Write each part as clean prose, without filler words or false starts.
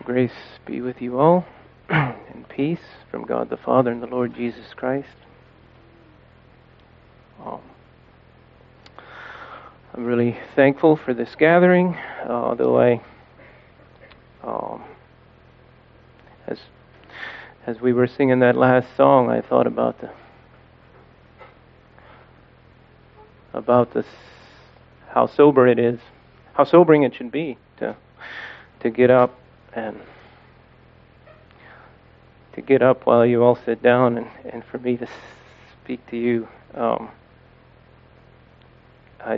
Grace be with you all, and peace from God the Father and the Lord Jesus Christ. I'm really thankful for this gathering, though as we were singing that last song, I thought about this, how sobering it should be to get up and to get up while you all sit down, and for me to speak to you. I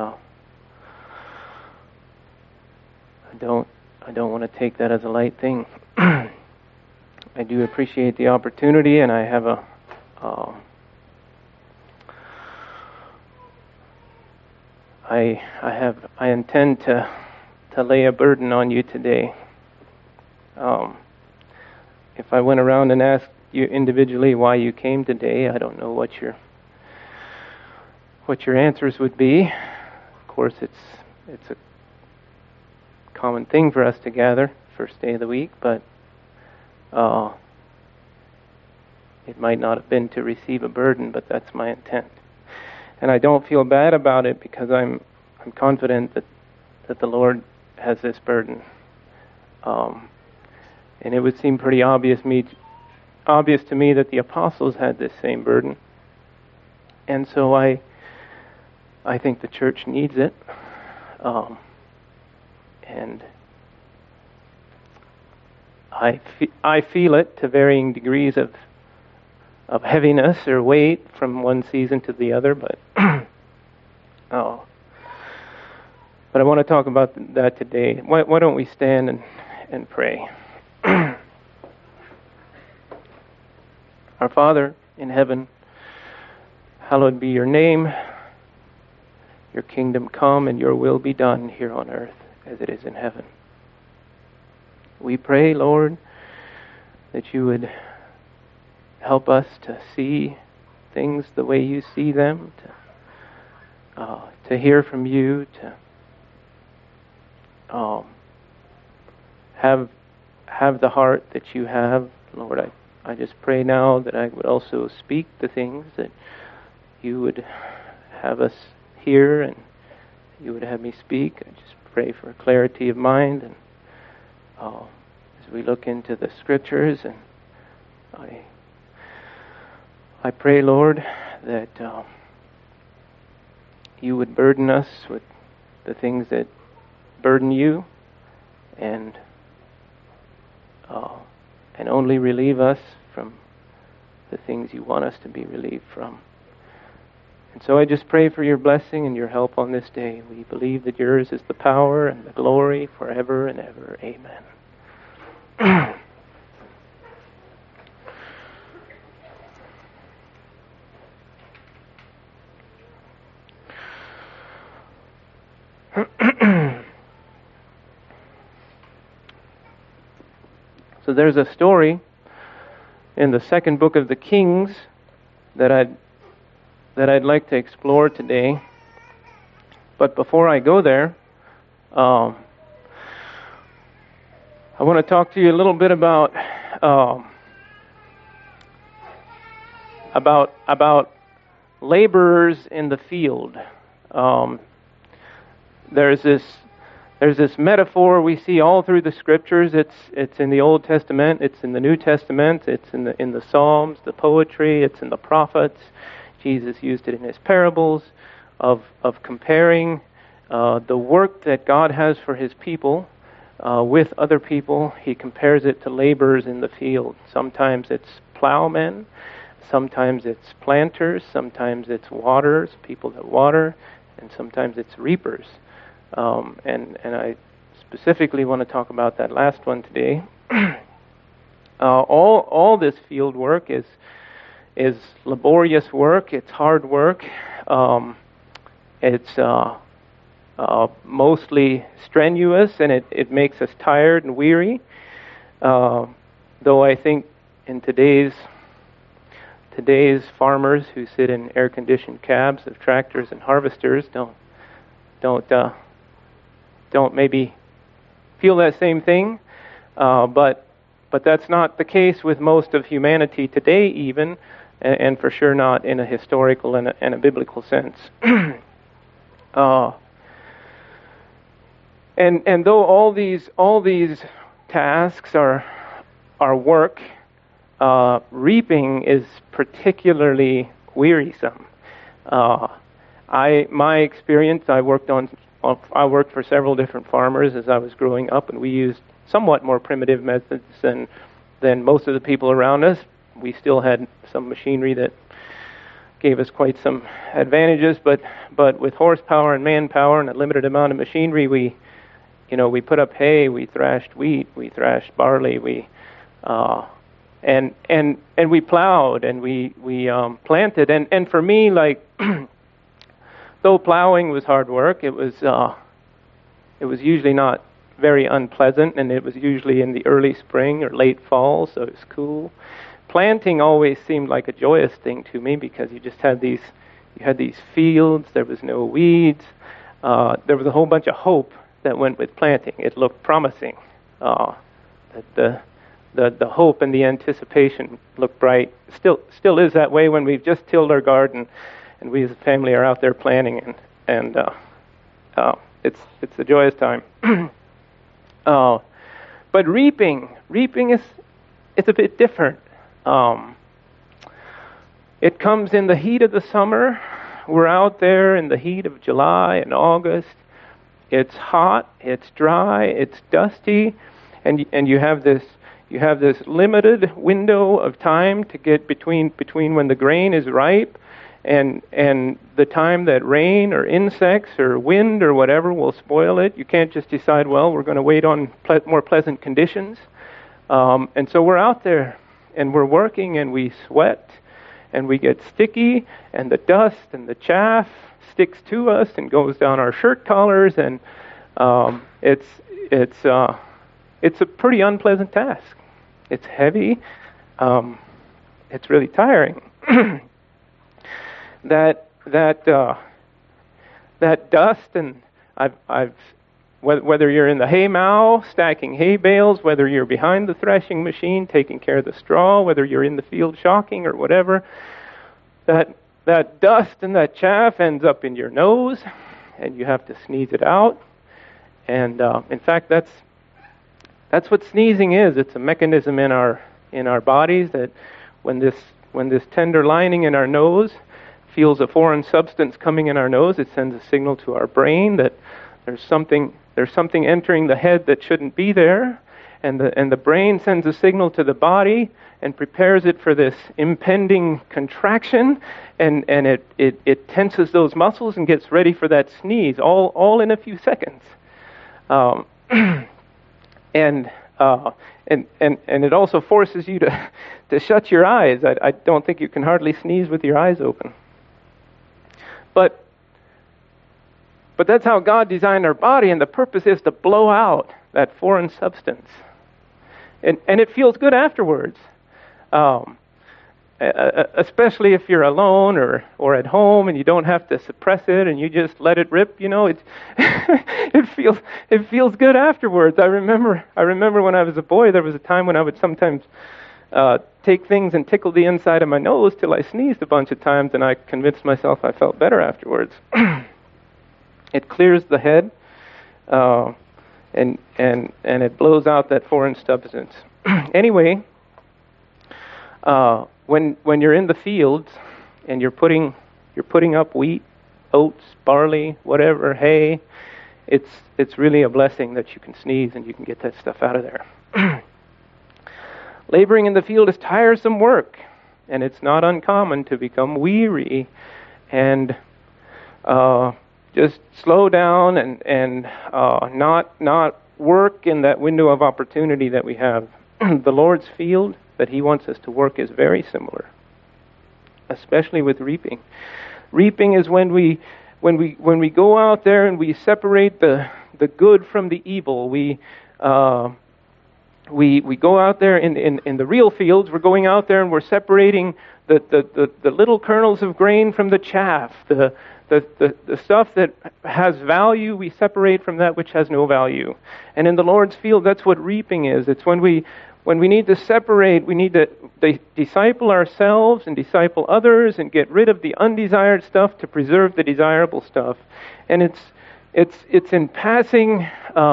don't want to take that as a light thing. I do appreciate the opportunity, and I have I intend to lay a burden on you today. If I went around and asked you individually why you came today, I don't know what your answers would be. Of course, it's a common thing for us to gather first day of the week, but it might not have been to receive a burden, but that's my intent. And I don't feel bad about it because I'm confident that the Lord has this burden. And it would seem pretty obvious to me that the apostles had this same burden. And so I think the church needs it. And I feel it to varying degrees of heaviness or weight from one season to the other, but but I want to talk about that today. Why don't we stand and pray? Our Father in heaven, hallowed be your name. Your kingdom come and your will be done here on earth as it is in heaven. We pray, Lord, that you would help us to see things the way you see them, to hear from you, to have the heart that you have. Lord, I just pray now that I would also speak the things that you would have us hear and you would have me speak. I just pray for clarity of mind, and as we look into the scriptures, and I pray, Lord, that you would burden us with the things that burden you, and only relieve us from the things you want us to be relieved from. And so I just pray for your blessing and your help on this day. We believe that yours is the power and the glory forever and ever. Amen. So there's a story in the second book of the Kings that I'd like to explore today. But before I go there, I want to talk to you a little bit about laborers in the field. There's this metaphor we see all through the scriptures. It's in the Old Testament, it's in the New Testament, it's in the Psalms, the poetry, it's in the prophets. Jesus used it in his parables of comparing the work that God has for his people with other people. He compares it to laborers in the field. Sometimes it's plowmen, sometimes it's planters, sometimes it's waterers, people that water, and sometimes it's reapers. And I specifically want to talk about that last one today. All this field work is laborious work. It's hard work. It's mostly strenuous, and it makes us tired and weary. Though I think in today's farmers who sit in air-conditioned cabs of tractors and harvesters don't maybe feel that same thing. But that's not the case with most of humanity today, even, and for sure not in a historical and a biblical sense. And though all these tasks are work, reaping is particularly wearisome. My experience, I worked for several different farmers as I was growing up, and we used somewhat more primitive methods than most of the people around us. We still had some machinery that gave us quite some advantages, but with horsepower and manpower and a limited amount of machinery, we put up hay, we thrashed wheat, we thrashed barley, and we plowed and we planted. And for me, like, though plowing was hard work, it was usually not very unpleasant, and it was usually in the early spring or late fall, so it was cool. Planting always seemed like a joyous thing to me because you had these fields, there was no weeds, there was a whole bunch of hope that went with planting. It looked promising. The hope and the anticipation looked bright. Still is that way when we've just tilled our garden and we as a family are out there planting, and it's a joyous time. But reaping is a bit different. It comes in the heat of the summer. We're out there in the heat of July and August. It's hot, it's dry, it's dusty, and you have this limited window of time to get between when the grain is ripe and the time that rain or insects or wind or whatever will spoil it. You can't just decide, well, we're going to wait on more pleasant conditions. And so we're out there and we're working and we sweat and we get sticky and the dust and the chaff sticks to us and goes down our shirt collars, and it's a pretty unpleasant task. It's heavy. It's really tiring. That dust, and whether you're in the hay mow stacking hay bales, whether you're behind the threshing machine taking care of the straw, whether you're in the field shocking or whatever, that dust and that chaff ends up in your nose, and you have to sneeze it out. And in fact, that's what sneezing is. It's a mechanism in our bodies that when this tender lining in our nose feels a foreign substance coming in our nose, it sends a signal to our brain that there's something entering the head that shouldn't be there, and the brain sends a signal to the body and prepares it for this impending contraction, and it tenses those muscles and gets ready for that sneeze, all in a few seconds. And it also forces you to shut your eyes. I don't think you can hardly sneeze with your eyes open. But that's how God designed our body, and the purpose is to blow out that foreign substance. And it feels good afterwards. Especially if you're alone or at home and you don't have to suppress it and you just let it rip, it feels good afterwards. I remember when I was a boy, there was a time when I would sometimes take things and tickle the inside of my nose till I sneezed a bunch of times, and I convinced myself I felt better afterwards. It clears the head, and it blows out that foreign substance. Anyway, when you're in the fields and you're putting up wheat, oats, barley, whatever, hay, it's really a blessing that you can sneeze and you can get that stuff out of there. Laboring in the field is tiresome work, and it's not uncommon to become weary and just slow down and not work in that window of opportunity that we have. The Lord's field that He wants us to work is very similar, especially with reaping. Reaping is when we go out there and we separate the good from the evil. We go out there in the real fields. We're going out there and we're separating the little kernels of grain from the chaff, the The stuff that has value, we separate from that which has no value. And in the Lord's field, that's what reaping is. It's when we need to separate, we need to disciple ourselves and disciple others and get rid of the undesired stuff to preserve the desirable stuff. And it's in passing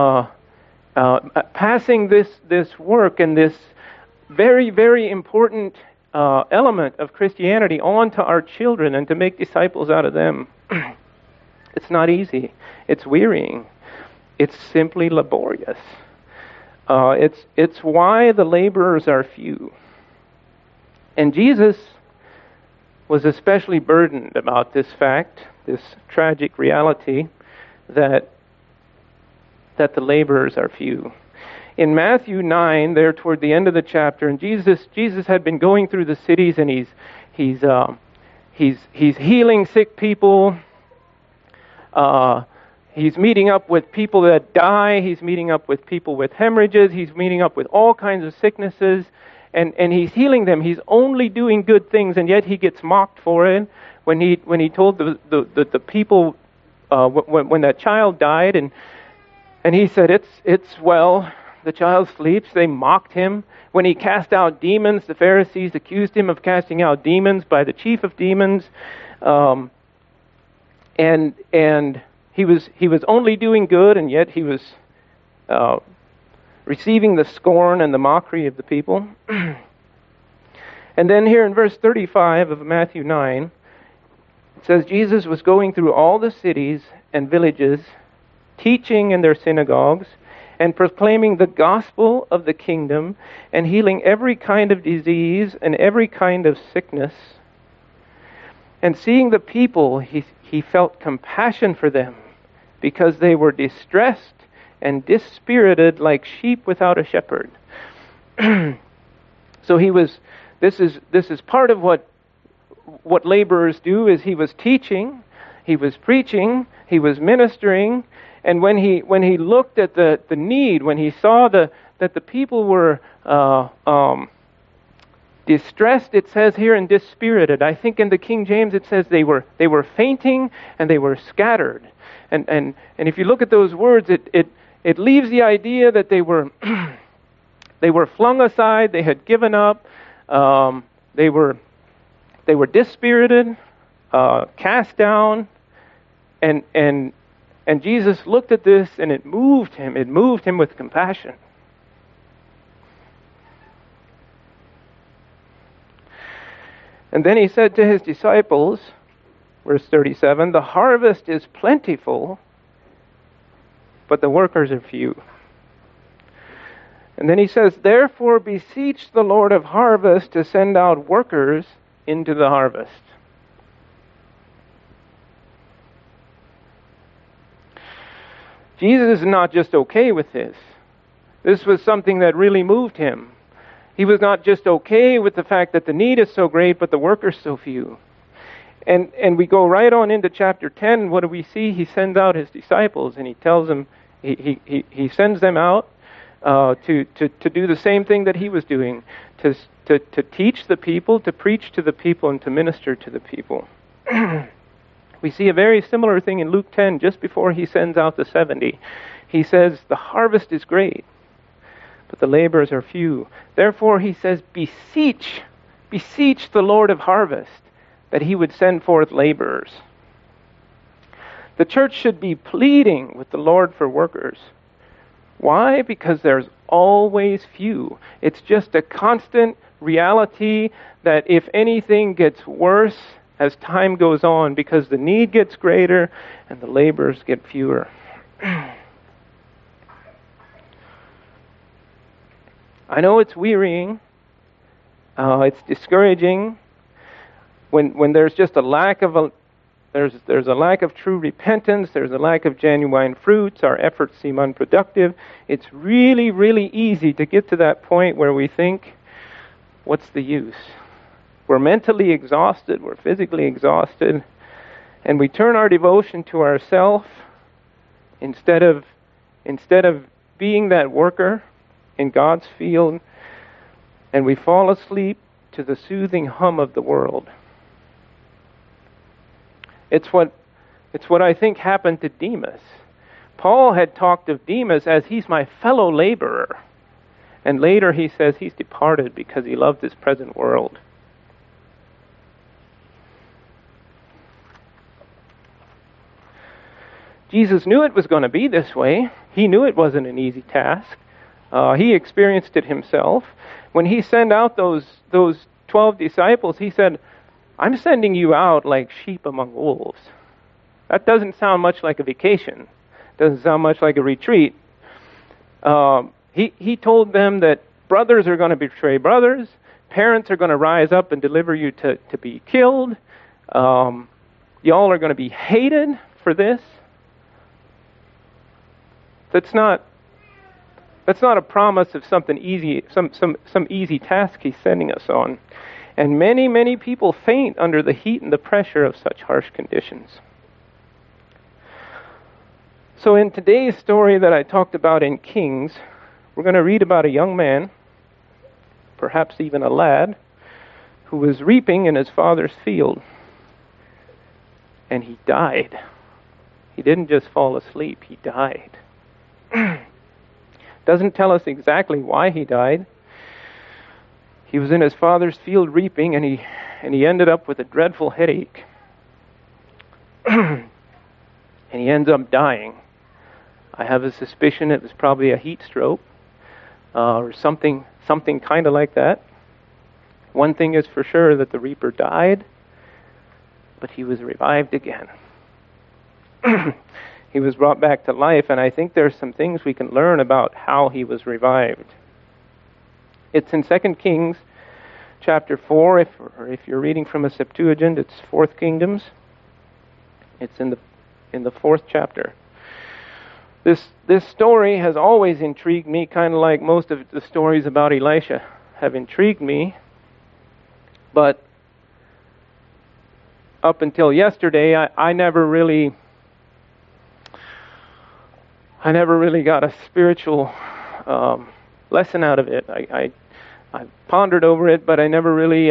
this work and this very, very important element of Christianity on to our children and to make disciples out of them. It's not easy. It's wearying. It's simply laborious. It's why the laborers are few. And Jesus was especially burdened about this fact, this tragic reality, that the laborers are few. In Matthew 9, there toward the end of the chapter, and Jesus had been going through the cities, and he's healing sick people. He's meeting up with people that die. He's meeting up with people with hemorrhages. He's meeting up with all kinds of sicknesses, and he's healing them. He's only doing good things, and yet he gets mocked for it. When he told the people when that child died, and he said it's well. The child sleeps. They mocked him. When he cast out demons, the Pharisees accused him of casting out demons by the chief of demons, and he was only doing good, and yet he was receiving the scorn and the mockery of the people. And then here in verse 35 of Matthew 9, it says, Jesus was going through all the cities and villages, teaching in their synagogues, and proclaiming the gospel of the kingdom, and healing every kind of disease and every kind of sickness. And seeing the people, he felt compassion for them, because they were distressed and dispirited like sheep without a shepherd. So this is part of what laborers do, is he was teaching, he was preaching, he was ministering. And when he looked at the need, when he saw that the people were distressed, it says here, and dispirited. I think in the King James it says they were fainting and they were scattered. And if you look at those words, it leaves the idea that they were they were flung aside, they had given up, they were dispirited, cast down, and Jesus looked at this, and it moved him. It moved him with compassion. And then he said to his disciples, verse 37, the harvest is plentiful, but the workers are few. And then he says, therefore beseech the Lord of harvest to send out workers into the harvest. Jesus is not just okay with this. This was something that really moved him. He was not just okay with the fact that the need is so great, but the workers so few. And we go right on into chapter 10. What do we see? He sends out his disciples, and he tells them, he sends them out to do the same thing that he was doing, to teach the people, to preach to the people, and to minister to the people. We see a very similar thing in Luke 10, just before he sends out the 70. He says, the harvest is great, but the laborers are few. Therefore, he says, beseech the Lord of harvest, that he would send forth laborers. The church should be pleading with the Lord for workers. Why? Because there's always few. It's just a constant reality that if anything gets worse as time goes on, because the need gets greater and the laborers get fewer. I know it's wearying. It's discouraging when there's just a lack of there's a lack of true repentance. There's a lack of genuine fruits. Our efforts seem unproductive. It's really, really easy to get to that point where we think, what's the use? We're mentally exhausted, we're physically exhausted, and we turn our devotion to ourselves instead of being that worker in God's field, and we fall asleep to the soothing hum of the world. It's what It's what I think happened to Demas. Paul had talked of Demas as he's my fellow laborer. And later he says he's departed because he loved this present world. Jesus knew it was going to be this way. He knew it wasn't an easy task. He experienced it himself. When he sent out those 12 disciples, he said, I'm sending you out like sheep among wolves. That doesn't sound much like a vacation. Doesn't sound much like a retreat. He told them that brothers are going to betray brothers. Parents are going to rise up and deliver you to be killed. Y'all are going to be hated for this. That's not a promise of something easy, some easy task he's sending us on. And many, many people faint under the heat and the pressure of such harsh conditions. So in today's story that I talked about in Kings, we're going to read about a young man, perhaps even a lad, who was reaping in his father's field. And he died. He didn't just fall asleep, he died. Doesn't tell us exactly why he died. He was in his father's field reaping, and he ended up with a dreadful headache. And he ends up dying. I have a suspicion it was probably a heat stroke, or something kind of like that. One thing is for sure, that the reaper died, but he was revived again. He was brought back to life, and I think there's some things we can learn about how he was revived. It's in 2 Kings chapter 4, if you're reading from a Septuagint, it's 4th Kingdoms. It's in the 4th chapter. This story has always intrigued me, kind of like most of the stories about Elisha have intrigued me. But up until yesterday, I never really got a spiritual lesson out of it. I pondered over it, but I never really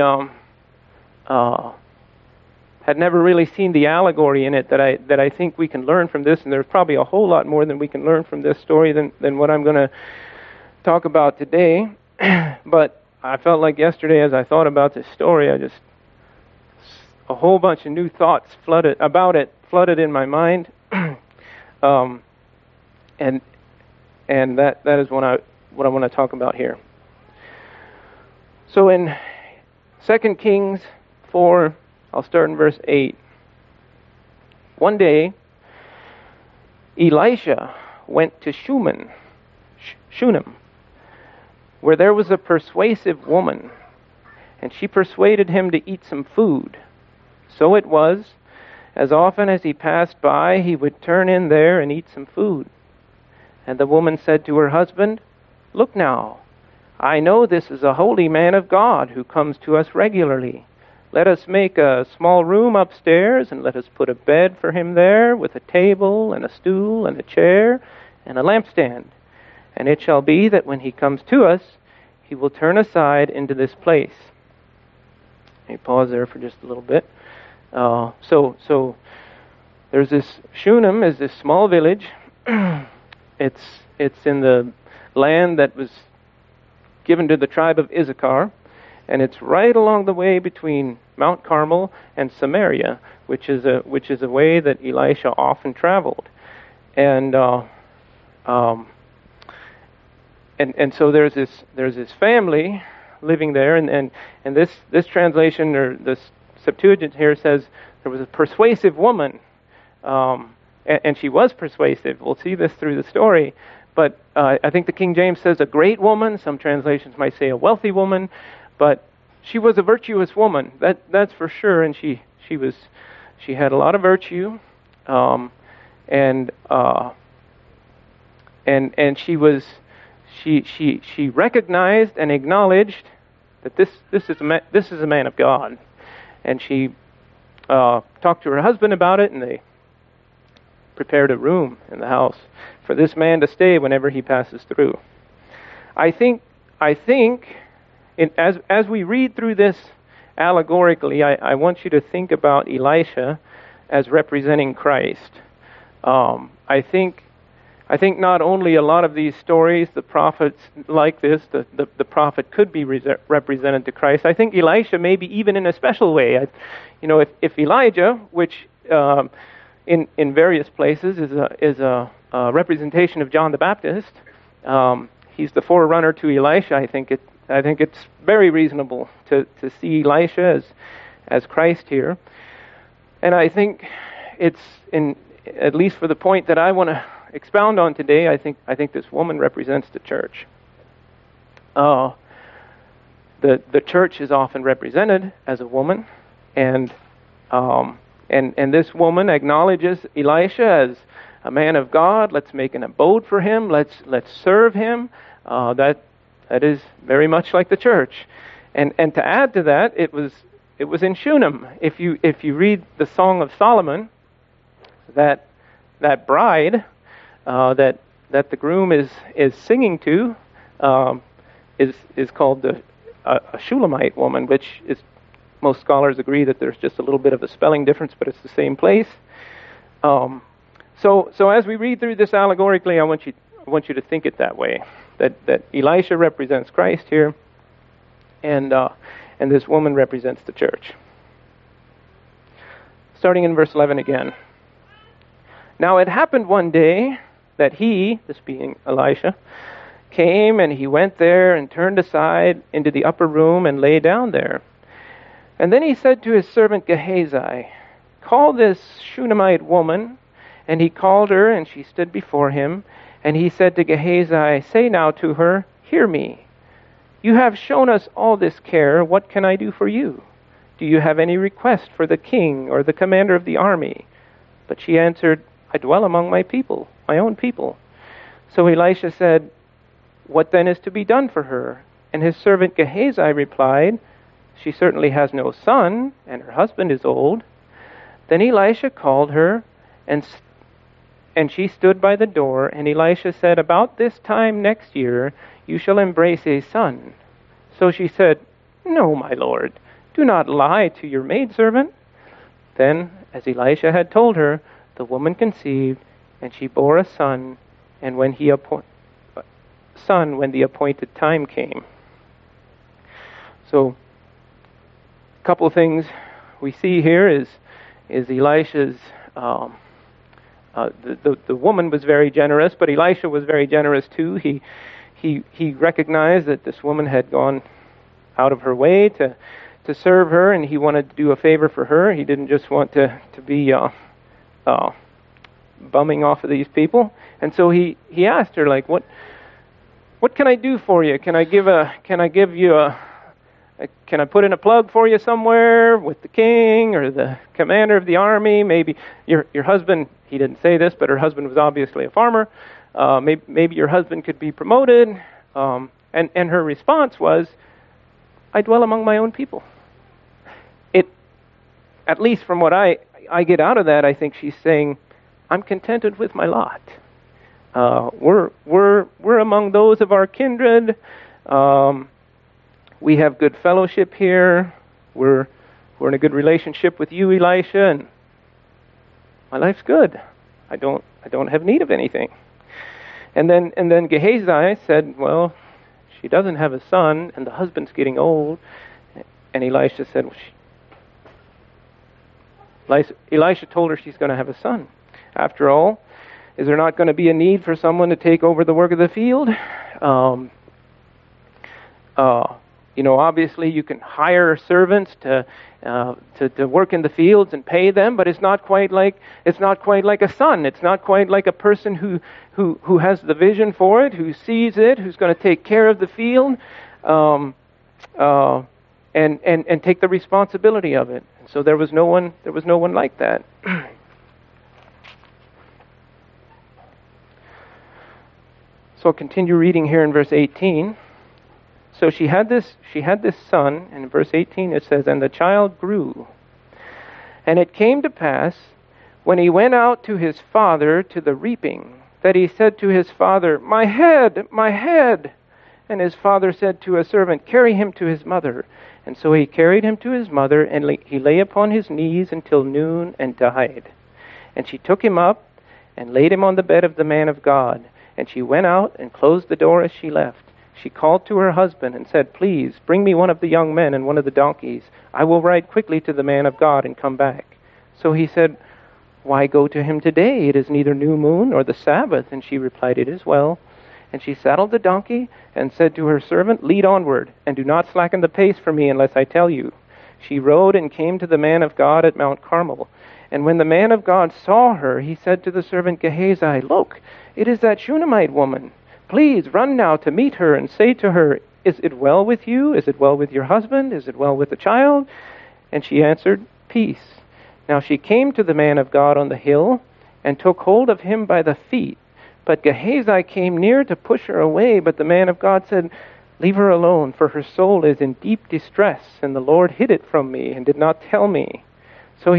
had never really seen the allegory in it that I think we can learn from this. And there's probably a whole lot more than we can learn from this story than what I'm going to talk about today. But I felt like yesterday, as I thought about this story, a whole bunch of new thoughts flooded in my mind. And that is what I want to talk about here. So in 2 Kings 4, I'll start in verse 8. One day, Elisha went to Shunem, where there was a persuasive woman, and she persuaded him to eat some food. So it was, as often as he passed by, he would turn in there and eat some food. And the woman said to her husband, "Look now, I know this is a holy man of God who comes to us regularly. Let us make a small room upstairs, and let us put a bed for him there, with a table and a stool and a chair and a lampstand. And it shall be that when he comes to us, he will turn aside into this place." Let me pause there for just a little bit. So there's this Shunem, is this small village. It's in the land that was given to the tribe of Issachar, and it's right along the way between Mount Carmel and Samaria, which is a way that Elisha often traveled, and so there's this family living there, and this translation, or this Septuagint here, says there was a persuasive woman, and she was persuasive. We'll see this through the story. But I think the King James says a great woman. Some translations might say a wealthy woman. But she was a virtuous woman. That's for sure. And she had a lot of virtue. And she recognized and acknowledged that this is a man of God. And she talked to her husband about it, and they prepared a room in the house for this man to stay whenever he passes through. I think as we read through this allegorically, I want you to think about Elisha as representing Christ. I think not only a lot of these stories, the prophets like this, the prophet could be represented to Christ. I think Elisha maybe even in a special way. If Elijah, which in various places is a representation of John the Baptist, he's the forerunner to Elisha. I think it's very reasonable to see Elisha as Christ here, and I think it's at least for the point that I want to expound on today. I think this woman represents the church. The church is often represented as a woman, and this woman acknowledges Elisha as a man of God. Let's make an abode for him. Let's serve him. That is very much like the church. And to add to that, it was in Shunem. If you read the Song of Solomon, that bride that the groom is singing to is called a Shulamite woman, which is, most scholars agree that there's just a little bit of a spelling difference, but it's the same place. So as we read through this allegorically, I want you to think it that way, that Elisha represents Christ here, and this woman represents the church. Starting in verse 11 again. Now it happened one day that he, this being Elisha, came and he went there and turned aside into the upper room and lay down there. And then he said to his servant Gehazi, "Call this Shunammite woman." And he called her, and she stood before him. And he said to Gehazi, "Say now to her, hear me. You have shown us all this care. What can I do for you? Do you have any request for the king or the commander of the army?" But she answered, "I dwell among my people, my own people." So Elisha said, "What then is to be done for her?" And his servant Gehazi replied, "She certainly has no son, and her husband is old." Then Elisha called her, and she stood by the door, and Elisha said, "About this time next year you shall embrace a son." So she said, "No, my lord, do not lie to your maidservant." Then, as Elisha had told her, the woman conceived, and she bore a son, and when the appointed time came. So, a couple of things we see here is Elisha's. The woman was very generous, but Elisha was very generous too. He recognized that this woman had gone out of her way to serve her, and he wanted to do a favor for her. He didn't just want to be bumming off of these people, and so he asked her, like, what can I do for you? Can I put in a plug for you somewhere with the king or the commander of the army? Maybe your husband, he didn't say this, but her husband was obviously a farmer. Maybe your husband could be promoted. And her response was, "I dwell among my own people." At least from what I get out of that, I think she's saying, I'm contented with my lot. We're among those of our kindred. We have good fellowship here. We're in a good relationship with you, Elisha, and my life's good. I don't have need of anything. And then Gehazi said, "Well, she doesn't have a son, and the husband's getting old." And Elisha said, Elisha told her she's going to have a son. After all, is there not going to be a need for someone to take over the work of the field? Obviously you can hire servants to work in the fields and pay them, but it's not quite like a son. It's not quite like a person who has the vision for it, who sees it, who's going to take care of the field, and take the responsibility of it. And so there was no one like that. So I'll continue reading here in verse 18. So she had this son, and in verse 18 it says, "And the child grew. And it came to pass, when he went out to his father to the reaping, that he said to his father, 'My head, my head!' And his father said to a servant, 'Carry him to his mother.' And so he carried him to his mother, and he lay upon his knees until noon and died. And she took him up and laid him on the bed of the man of God. And she went out and closed the door as she left. She called to her husband and said, "Please, bring me one of the young men and one of the donkeys. I will ride quickly to the man of God and come back." So he said, "Why go to him today? It is neither new moon nor the Sabbath." And she replied, "It is well." And she saddled the donkey and said to her servant, "Lead onward, and do not slacken the pace for me unless I tell you." She rode and came to the man of God at Mount Carmel. And when the man of God saw her, he said to the servant Gehazi, "Look, it is that Shunammite woman. Please run now to meet her and say to her, 'Is it well with you? Is it well with your husband? Is it well with the child?'" And she answered, "Peace." Now she came to the man of God on the hill and took hold of him by the feet. But Gehazi came near to push her away, but the man of God said, "Leave her alone, for her soul is in deep distress, and the Lord hid it from me and did not tell me." So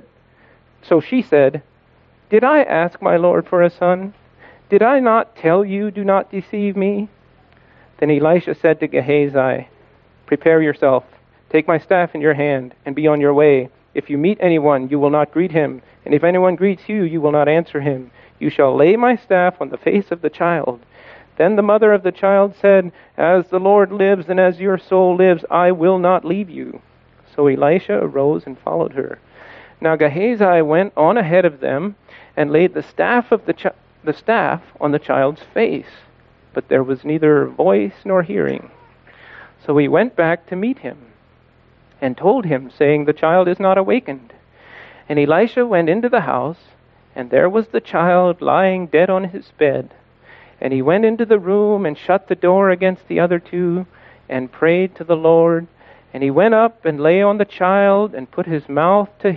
she said, "Did I ask my Lord for a son? Did I not tell you, do not deceive me?" Then Elisha said to Gehazi, "Prepare yourself, take my staff in your hand, and be on your way. If you meet anyone, you will not greet him, and if anyone greets you, you will not answer him. You shall lay my staff on the face of the child." Then the mother of the child said, "As the Lord lives and as your soul lives, I will not leave you." So Elisha arose and followed her. Now Gehazi went on ahead of them and laid the staff on the child's face, but there was neither voice nor hearing. So he went back to meet him and told him, saying, "The child is not awakened." And Elisha went into the house, and there was the child lying dead on his bed. And he went into the room and shut the door against the other two and prayed to the Lord. And he went up and lay on the child and put his mouth on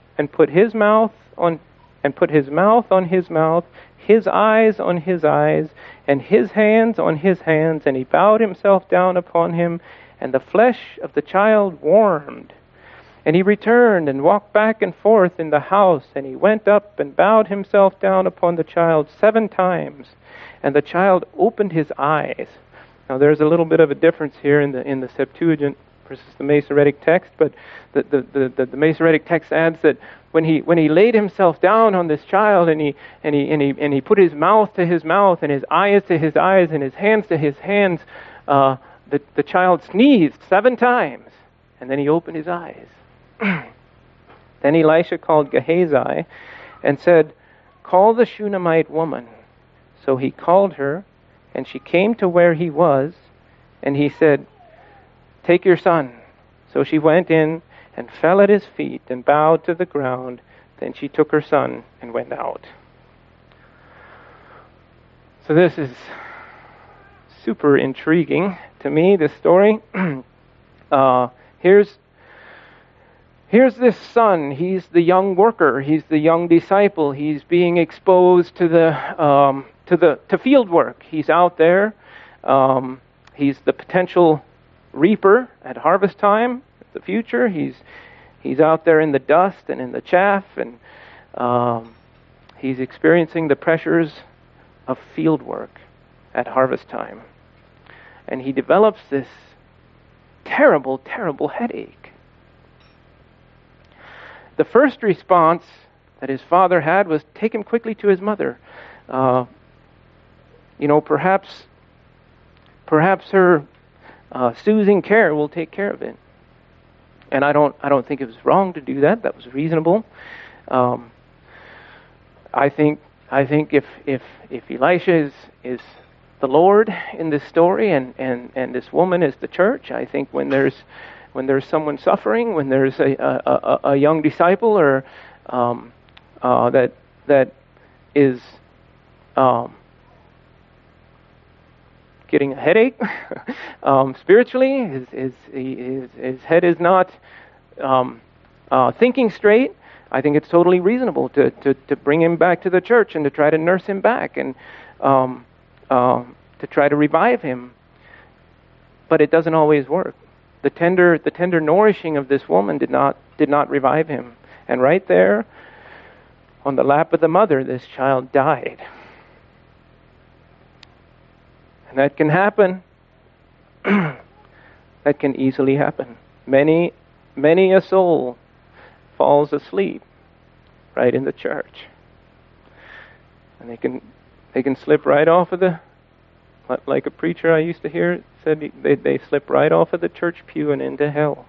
his mouth, his eyes on his eyes, and his hands on his hands. And he bowed himself down upon him, and the flesh of the child warmed. And he returned and walked back and forth in the house, and he went up and bowed himself down upon the child 7 times, and the child opened his eyes. Now there's a little bit of a difference here in the Septuagint versus the Masoretic text, but the Masoretic text adds that when he laid himself down on this child and he put his mouth to his mouth and his eyes to his eyes and his hands to his hands, the child sneezed 7 times, and then he opened his eyes. Then Elisha called Gehazi and said, "Call the Shunammite woman." So he called her, and she came to where he was, and he said, "Take your son." So she went in and fell at his feet and bowed to the ground. Then she took her son and went out. So this is super intriguing to me, this story. Here's this son. He's the young worker. He's the young disciple. He's being exposed to field work. He's out there. He's the potential reaper at harvest time, the future. He's out there in the dust and in the chaff, and he's experiencing the pressures of field work at harvest time. And he develops this terrible, terrible headache. The first response that his father had was take him quickly to his mother. Perhaps her soothing care will take care of it. And I don't think it was wrong to do that. That was reasonable. I think if Elisha is the Lord in this story, and this woman is the church, I think when there's someone suffering, when there's a young disciple or that is getting a headache spiritually, his head is not thinking straight, I think it's totally reasonable to bring him back to the church and to try to nurse him back and to try to revive him. But it doesn't always work. The tender nourishing of this woman did not revive him. And right there, on the lap of the mother, this child died. And that can happen. That can easily happen. Many a soul falls asleep right in the church. And they can slip right off of the, like a preacher I used to hear said, they slip right off of the church pew and into hell.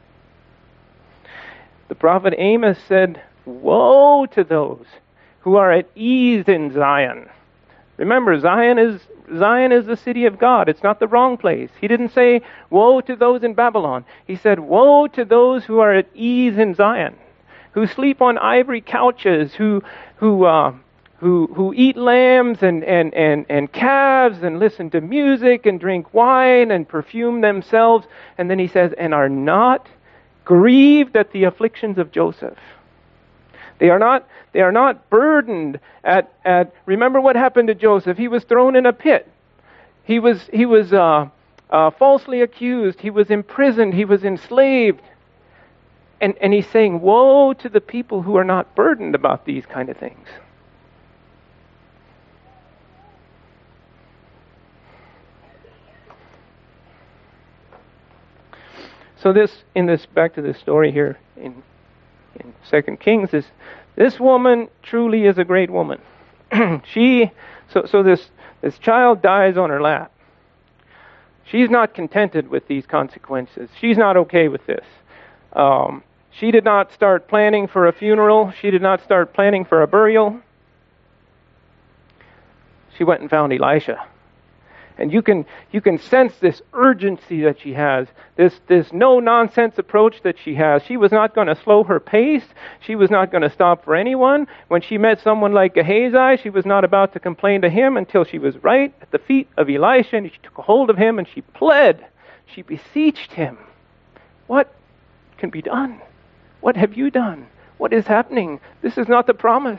The prophet Amos said, "Woe to those who are at ease in Zion." Remember, Zion is the city of God. It's not the wrong place. He didn't say, "Woe to those in Babylon." He said, "Woe to those who are at ease in Zion, who sleep on ivory couches, who eat lambs and calves and listen to music and drink wine and perfume themselves." And then he says, "and are not grieved at the afflictions of Joseph." They are not burdened at remember what happened to Joseph. He was thrown in a pit. He was falsely accused. He was imprisoned. He was enslaved. And he's saying, woe to the people who are not burdened about these kind of things. So back to this story here in 2 Kings, this woman truly is a great woman. This child dies on her lap. She's not contented with these consequences. She's not okay with this. She did not start planning for a funeral. She did not start planning for a burial. She went and found Elisha. And you can sense this urgency that she has, this no-nonsense approach that she has. She was not going to slow her pace. She was not going to stop for anyone. When she met someone like Gehazi, she was not about to complain to him until she was right at the feet of Elisha, and she took a hold of him and she pled. She beseeched him. What can be done? What have you done? What is happening? This is not the promise.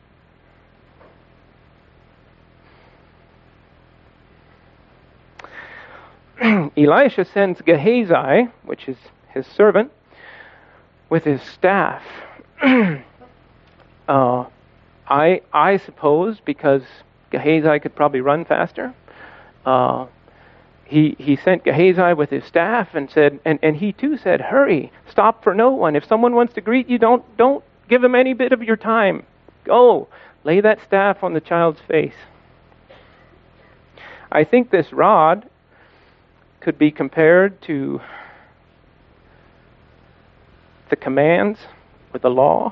Elisha sends Gehazi, which is his servant, with his staff. I suppose because Gehazi could probably run faster. He sent Gehazi with his staff and said, and he too said, "Hurry, stop for no one. If someone wants to greet you, don't give him any bit of your time. Go, lay that staff on the child's face." I think this rod could be compared to the commands or the law,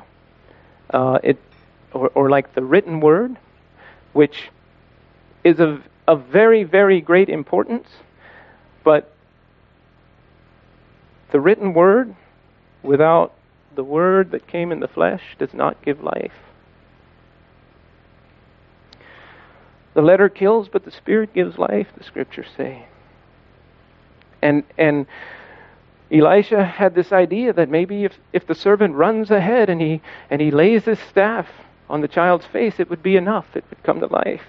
or like the written word, which is of very, very great importance. But the written word, without the word that came in the flesh, does not give life. The letter kills, but the Spirit gives life, the Scriptures say. And Elisha had this idea that maybe if the servant runs ahead and he lays his staff on the child's face, it would be enough. It would come to life.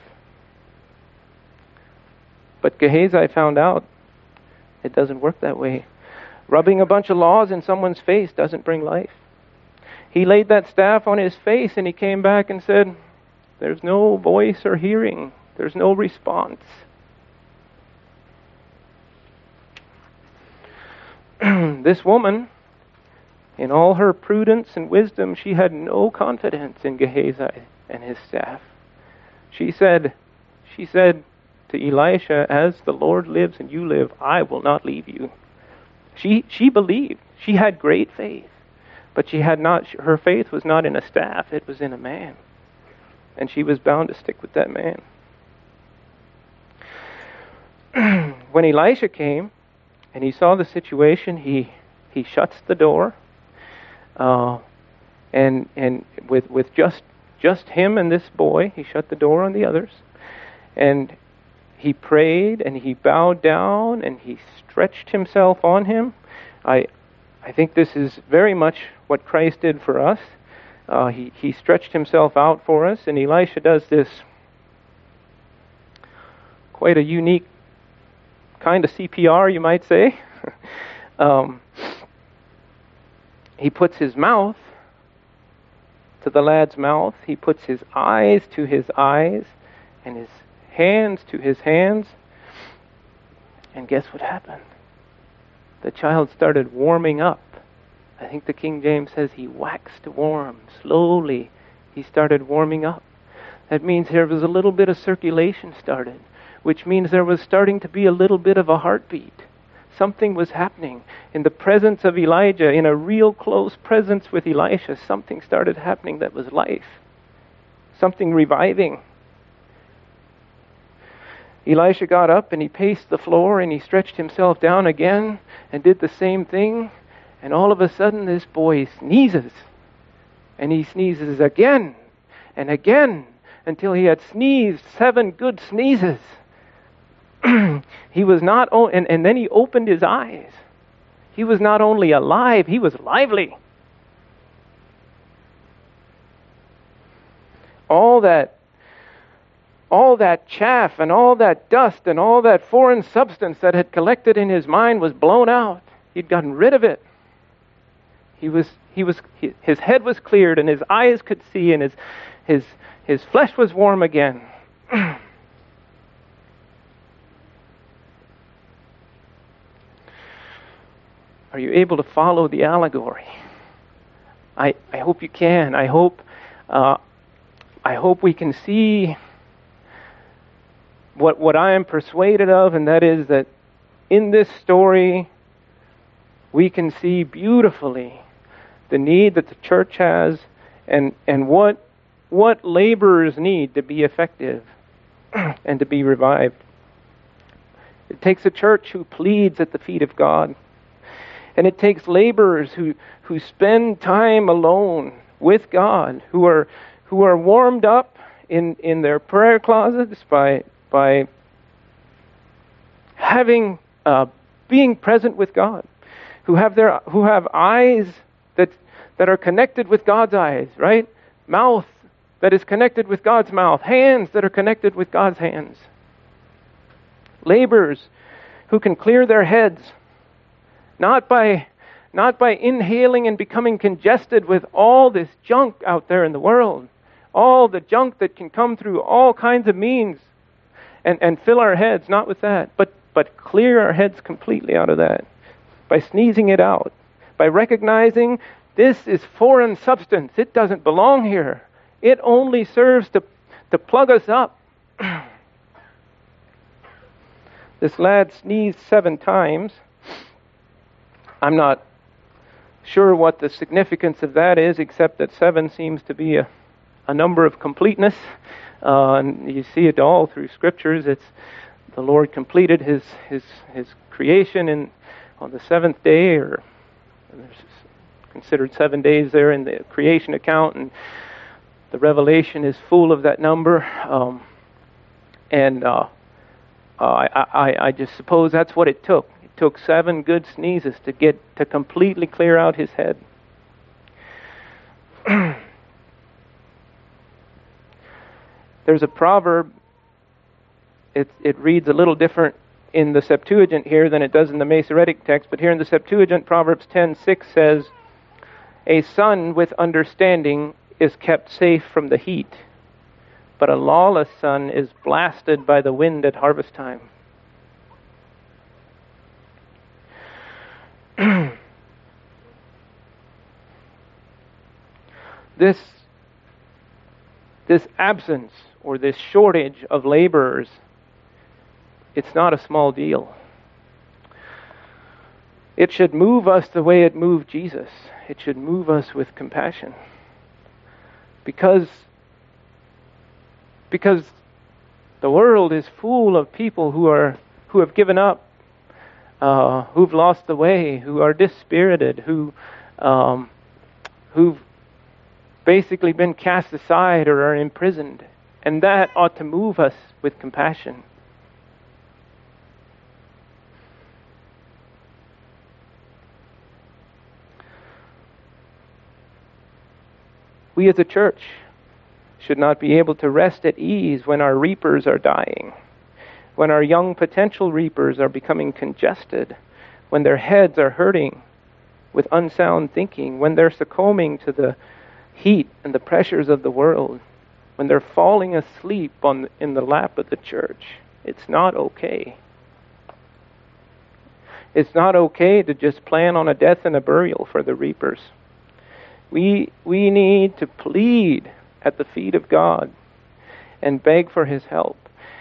But Gehazi found out it doesn't work that way. Rubbing a bunch of laws in someone's face doesn't bring life. He laid that staff on his face and he came back and said, "There's no voice or hearing. There's no response." This woman, in all her prudence and wisdom, she had no confidence in Gehazi and his staff. She said to Elisha, "As the Lord lives and you live, I will not leave you." She believed. She had great faith. But her faith was not in a staff, it was in a man. And she was bound to stick with that man. When Elisha came, and he saw the situation, he shuts the door, and with just him and this boy, he shut the door on the others, and he prayed and he bowed down and he stretched himself on him. I think this is very much what Christ did for us. He stretched himself out for us, and Elisha does this quite a unique kind of CPR, you might say. He puts his mouth to the lad's mouth. He puts his eyes to his eyes and his hands to his hands. And guess what happened? the child started warming up. I think the King James says he waxed warm. Slowly, he started warming up. That means there was a little bit of circulation started, which means there was starting to be a little bit of a heartbeat. Something was happening. In the presence of Elijah, in a real close presence with Elisha, something started happening that was life. Something reviving. Elisha got up and he paced the floor and he stretched himself down again and did the same thing. And all of a sudden this boy sneezes. And he sneezes again and again until he had sneezed 7 good sneezes. He was not, and then he opened his eyes. He was not only alive, he was lively. All that chaff and all that dust and all that foreign substance that had collected in his mind was blown out. He'd gotten rid of it. His head was cleared and his eyes could see and his flesh was warm again. Are you able to follow the allegory? I hope you can. I hope we can see what I am persuaded of, and that is that in this story we can see beautifully the need that the church has and what laborers need to be effective and to be revived. It takes a church who pleads at the feet of God. And it takes laborers who spend time alone with God, who are warmed up in their prayer closets by having being present with God, who have eyes that are connected with God's eyes, right? Mouth that is connected with God's mouth, hands that are connected with God's hands. Laborers who can clear their heads. Not by inhaling and becoming congested with all this junk out there in the world. All the junk that can come through all kinds of means and fill our heads, not with that, but clear our heads completely out of that. By sneezing it out. By recognizing this is foreign substance. It doesn't belong here. It only serves to plug us up. This lad sneezed 7 times. I'm not sure what the significance of that is, except that 7 seems to be a number of completeness. And you see it all through scriptures. It's the Lord completed his creation on the 7th day, or there's considered 7 days there in the creation account, and the Revelation is full of that number. I just suppose that's what it took. It took 7 good sneezes to completely clear out his head. There's a proverb. It reads a little different in the Septuagint here than it does in the Masoretic text, but here in the Septuagint, Proverbs 10:6 says, "A son with understanding is kept safe from the heat, but a lawless son is blasted by the wind at harvest time." This absence or this shortage of laborers, it's not a small deal. It should move us the way it moved Jesus. It should move us with compassion. Because the world is full of people who have given up, who've lost the way, who are dispirited, who've basically been cast aside or are imprisoned. And that ought to move us with compassion. We as a church should not be able to rest at ease when our reapers are dying, when our young potential reapers are becoming congested, when their heads are hurting with unsound thinking, when they're succumbing to the heat and the pressures of the world, when they're falling asleep in the lap of the church. It's not okay. It's not okay to just plan on a death and a burial for the reapers. We need to plead at the feet of God and beg for His help.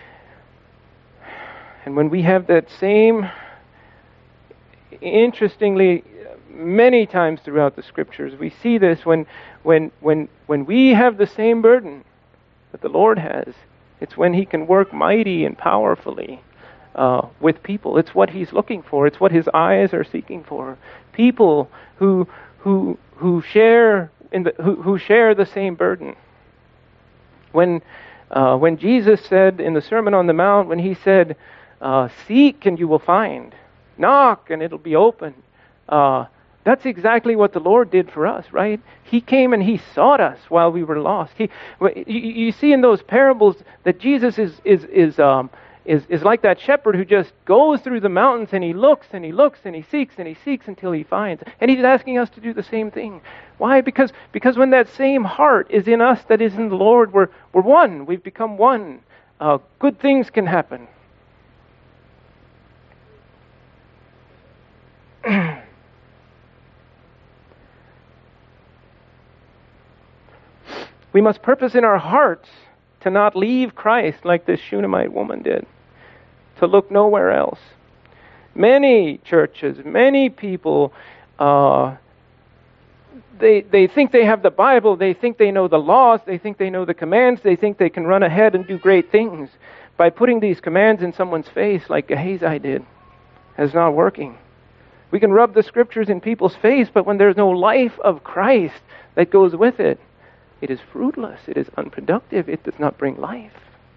And when we have that same, interestingly, many times throughout the Scriptures, we see this when we have the same burden that the Lord has. It's when He can work mighty and powerfully with people. It's what He's looking for. It's what His eyes are seeking for. People who share who share the same burden. When Jesus said in the Sermon on the Mount, when He said, "Seek and you will find, knock and it'll be open," that's exactly what the Lord did for us, right? He came and He sought us while we were lost. You see in those parables that Jesus is like that shepherd who just goes through the mountains and he looks and he looks and he seeks until he finds. And He's asking us to do the same thing. Why? Because when that same heart is in us that is in the Lord, we're one. We've become one. Good things can happen. We must purpose in our hearts to not leave Christ like this Shunammite woman did, to look nowhere else. Many churches, many people, they think they have the Bible, they think they know the laws, they think they know the commands, they think they can run ahead and do great things by putting these commands in someone's face like Gehazi did. It's not working. We can rub the Scriptures in people's face, but when there's no life of Christ that goes with it, it is fruitless, it is unproductive, it does not bring life.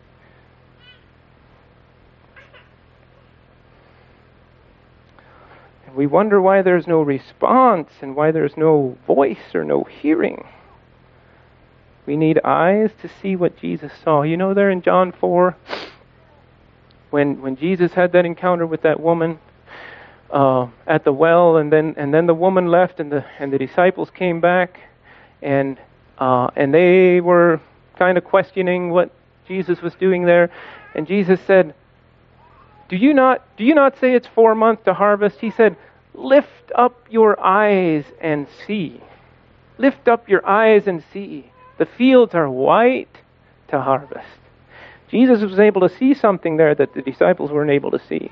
And we wonder why there's no response and why there's no voice or no hearing. We need eyes to see what Jesus saw. You know there in John 4, when Jesus had that encounter with that woman at the well, and then the woman left and the disciples came back and they were kind of questioning what Jesus was doing there. And Jesus said, Do you not say it's 4 months to harvest? He said, lift up your eyes and see. Lift up your eyes and see. The fields are white to harvest. Jesus was able to see something there that the disciples weren't able to see.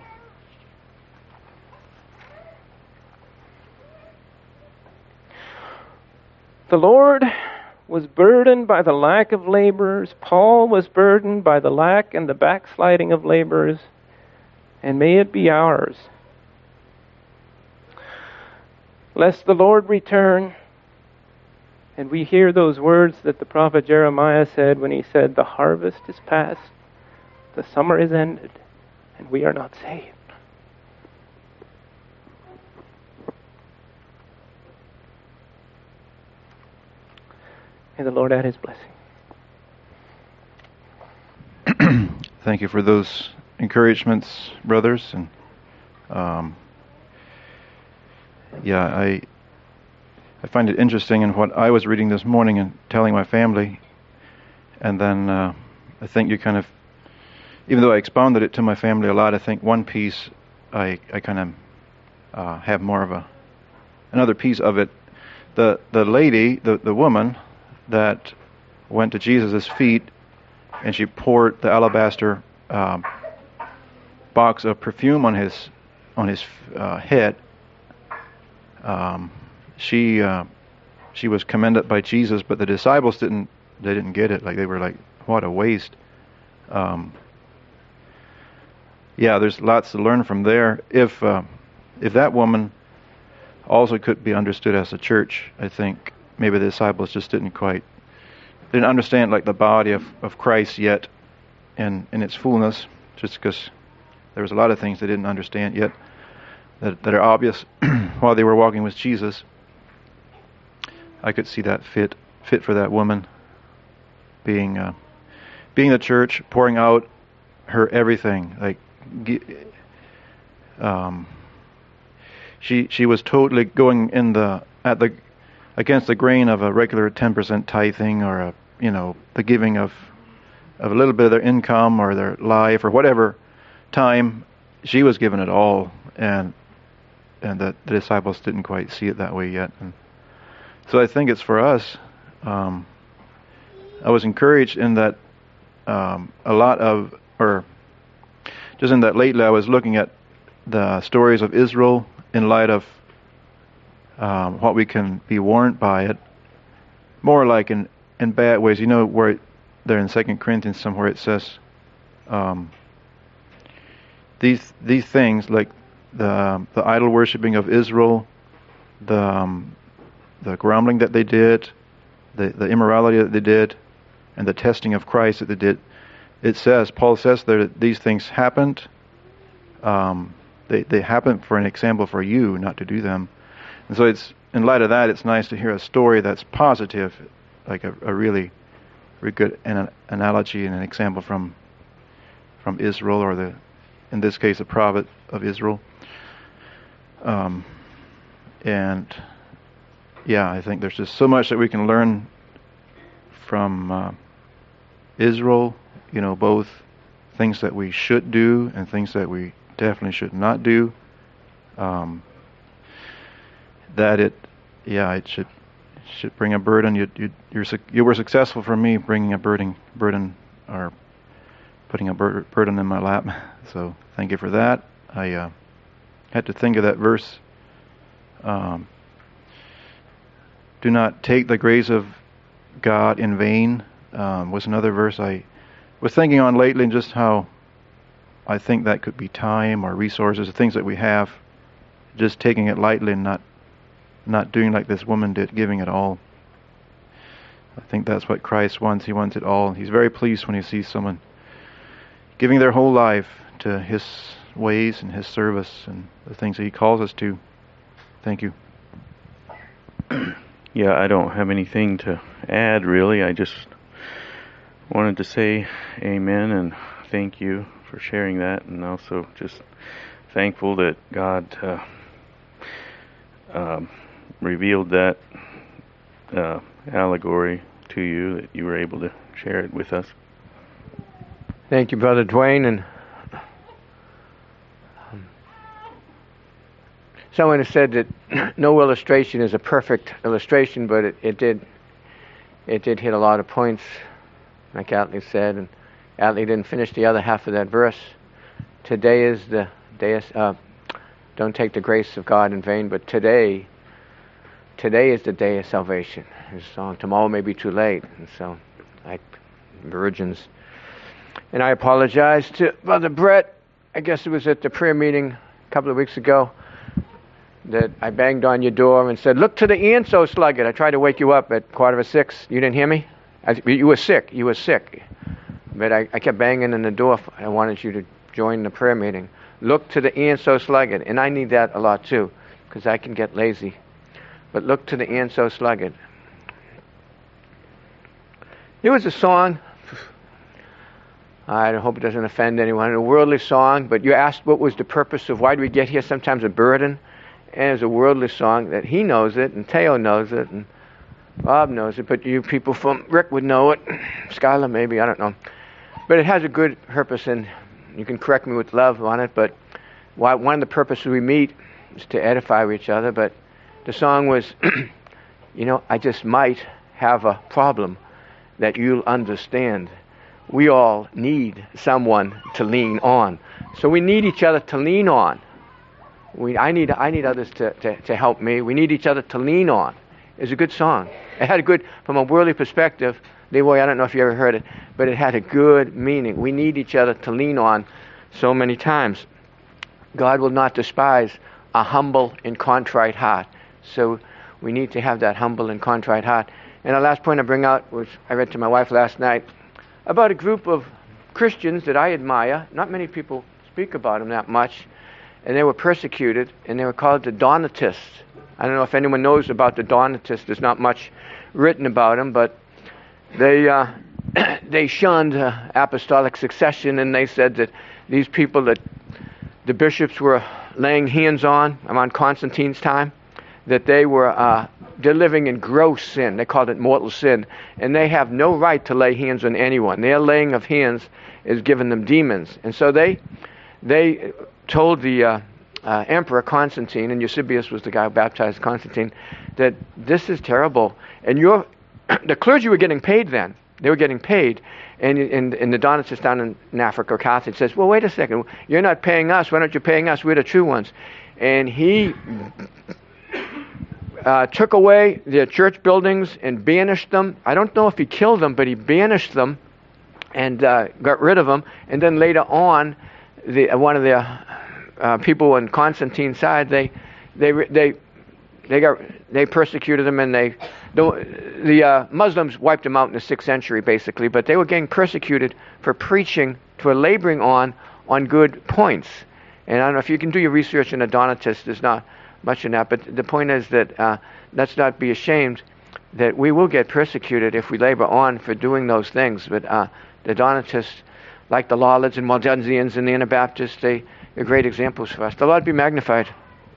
The Lord was burdened by the lack of laborers. Paul was burdened by the lack and the backsliding of laborers. And may it be ours. Lest the Lord return, and we hear those words that the prophet Jeremiah said when he said, "The harvest is past, the summer is ended, and we are not saved." May the Lord add His blessing. Thank you for those encouragements, brothers. And I find it interesting in what I was reading this morning and telling my family. And then I think you kind of, even though I expounded it to my family a lot, I think one piece I kind of have more of another piece of it. The lady, the woman that went to Jesus' feet, and she poured the alabaster box of perfume on his head. She was commended by Jesus, but the disciples didn't get it. Like, they were like, "What a waste." There's lots to learn from there. If that woman also could be understood as a church, I think maybe the disciples just didn't understand like the body of Christ yet in its fullness, just because there was a lot of things they didn't understand yet that are obvious while they were walking with Jesus. I could see that fit for that woman being the church, pouring out her everything. Like she was totally going against the grain of a regular 10% tithing, or the giving of a little bit of their income or their life or whatever time. She was giving it all, and and that the disciples didn't quite see it that way yet. And so I think it's for us. I was encouraged in that just in that lately I was looking at the stories of Israel in light of what we can be warned by it, more like in bad ways. You know, where there in 2 Corinthians somewhere it says these things, like the idol worshipping of Israel, the grumbling that they did, the immorality that they did, and the testing of Christ that they did. Paul says that these things happened. They happen for an example for you not to do them. And so it's in light of that, it's nice to hear a story that's positive, like a really, really good analogy and an example from Israel, or in this case, a prophet of Israel. And yeah, I think there's just so much that we can learn from Israel. You know, both things that we should do and things that we definitely should not do. That it should bring a burden. You were successful for me bringing a burden or putting a burden in my lap. So thank you for that. I had to think of that verse. Do not take the grace of God in vain. Was another verse I was thinking on lately, and just how I think that could be time or resources, the things that we have, just taking it lightly and not doing like this woman did, giving it all. I think that's what Christ wants. He wants it all. He's very pleased when he sees someone giving their whole life to His ways and His service and the things that He calls us to. Thank you. Yeah, I don't have anything to add, really. I just wanted to say amen and thank you for sharing that, and also just thankful that God revealed that allegory to you, that you were able to share it with us. Thank you, Brother Dwayne. And someone has said that no illustration is a perfect illustration, but it did hit a lot of points, like Atlee said, and Atlee didn't finish the other half of that verse. Today is the day of, don't take the grace of God in vain, but today is the day of salvation. His song, tomorrow may be too late. And so, like virgins. And I apologize to Brother Brett. I guess it was at the prayer meeting a couple of weeks ago that I banged on your door and said, look to the end, so sluggard. I tried to wake you up at 5:45. You didn't hear me? You were sick. But I kept banging on the door. I wanted you to join the prayer meeting. Look to the end, so sluggard. And I need that a lot too, because I can get lazy. But look to the end, so sluggard. There was a song, I hope it doesn't offend anyone, a worldly song, but you asked what was the purpose of why do we get here, sometimes a burden. And it's a worldly song that he knows it, and Teo knows it, and Bob knows it, but you people from Rick would know it. Skylar maybe, I don't know. But it has a good purpose, and you can correct me with love on it, but one of the purposes we meet is to edify each other. But the song was, I just might have a problem that you'll understand. We all need someone to lean on. So we need each other to lean on. I need others to help me. We need each other to lean on. It's a good song. It had a good, from a worldly perspective, Leroy, I don't know if you ever heard it, but it had a good meaning. We need each other to lean on so many times. God will not despise a humble and contrite heart. So we need to have that humble and contrite heart. And the last point I bring out, which I read to my wife last night, about a group of Christians that I admire. Not many people speak about them that much. And they were persecuted, and they were called the Donatists. I don't know if anyone knows about the Donatists. There's not much written about them, but they shunned apostolic succession, and they said that these people that the bishops were laying hands on around Constantine's time, that they're living in gross sin. They called it mortal sin, and they have no right to lay hands on anyone. Their laying of hands is giving them demons, and so they told the emperor Constantine, and Eusebius was the guy who baptized Constantine, that this is terrible. And the clergy were getting paid then. They were getting paid. And the Donatists down in Africa, or Catholic, says, well, wait a second. You're not paying us. Why aren't you paying us? We're the true ones. And he took away their church buildings and banished them. I don't know if he killed them, but he banished them and got rid of them. And then later on, one of the people on Constantine's side, they persecuted them, and the Muslims wiped them out in the 6th century, basically. But they were getting persecuted for preaching, for laboring on good points. And I don't know if you can do your research on the Donatists. There's not much in that, but the point is that let's not be ashamed that we will get persecuted if we labor on for doing those things. But the Donatists, like the Lollards and Waldensians and the Anabaptists, they're great examples for us. The Lord be magnified.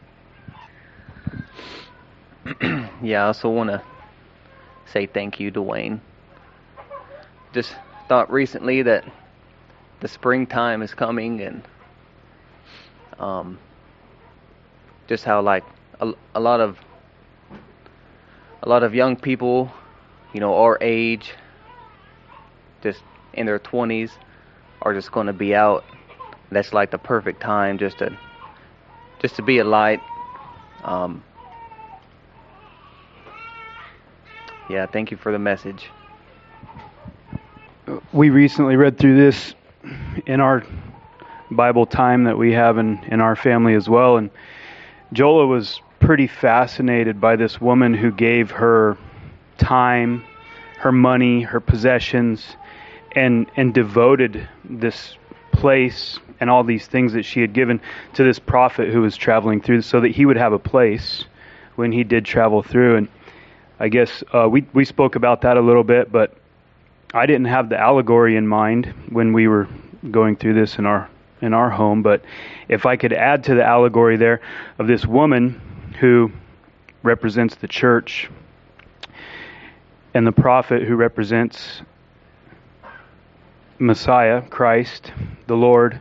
Yeah, I also want to say thank you to Wayne. Just thought recently that the springtime is coming, and just how like a lot of young people, our age, just in their 20s, are just going to be out. That's like the perfect time just to be a light. Yeah, thank you for the message. We recently read through this in our Bible time that we have in our family as well, and Jola was pretty fascinated by this woman who gave her time, her money, her possessions, and devoted this place and all these things that she had given to this prophet who was traveling through, so that he would have a place when he did travel through. And I guess we spoke about that a little bit, but I didn't have the allegory in mind when we were going through this in our home. But if I could add to the allegory there of this woman who represents the church and the prophet who represents Messiah, Christ, the Lord,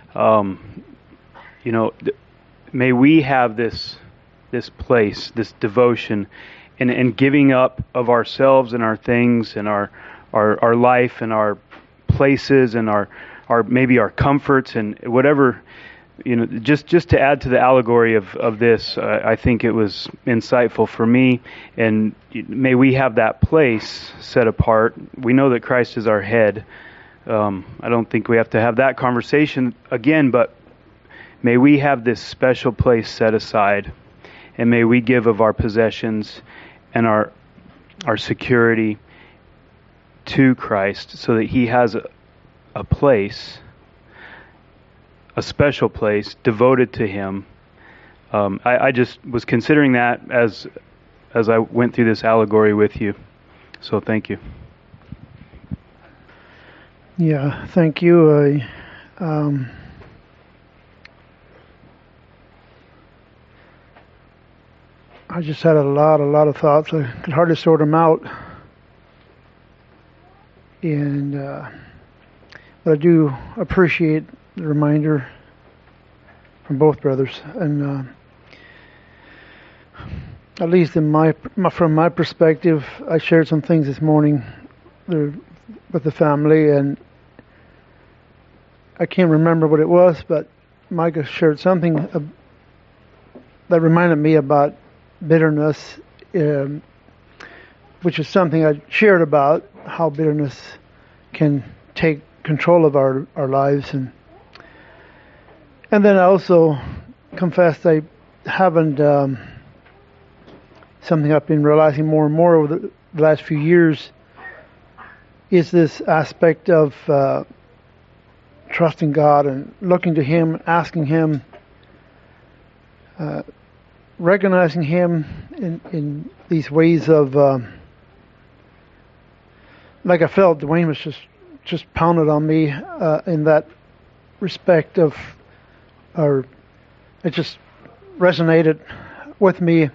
may we have this place, this devotion, and giving up of ourselves and our things and our life and our places and our maybe our comforts and whatever, just to add to the allegory of this, I think it was insightful for me. And may we have that place set apart. We know that Christ is our head. I don't think we have to have that conversation again, but may we have this special place set aside, and may we give of our possessions and our security to Christ, so that He has a place, a special place devoted to Him. I just was considering that as I went through this allegory with you. So thank you. Yeah, thank you. I just had a lot of thoughts. I could hardly sort them out. But I do appreciate the reminder from both brothers. And at least from my perspective, I shared some things this morning with the family, and I can't remember what it was, but Micah shared something that reminded me about bitterness, which is something I shared about, how bitterness can take control of our lives. And then I also confessed I haven't, something I've been realizing more and more over the last few years is this aspect of trusting God and looking to Him, asking Him, recognizing Him in these ways of, like I felt Dwayne was just pounded on me in that respect of, or it just resonated with me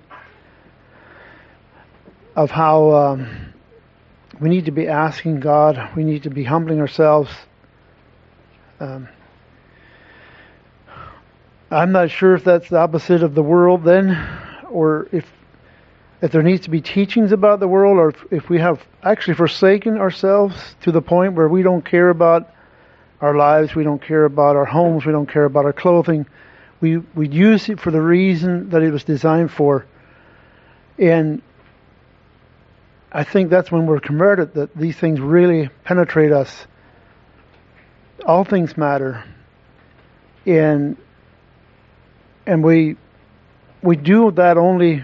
of how we need to be asking God, we need to be humbling ourselves. I'm not sure if that's the opposite of the world then, or if there needs to be teachings about the world, or if we have actually forsaken ourselves to the point where we don't care about our lives, we don't care about our homes, we don't care about our clothing. We use it for the reason that it was designed for. And I think that's when we're converted, that these things really penetrate us. All things matter. And we do that only